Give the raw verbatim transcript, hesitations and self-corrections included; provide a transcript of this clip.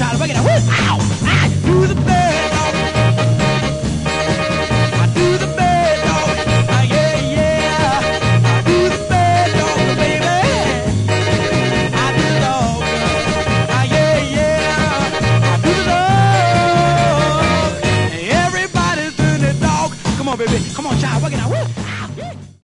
it out, work it out. Woo! Ow! Ah! Do the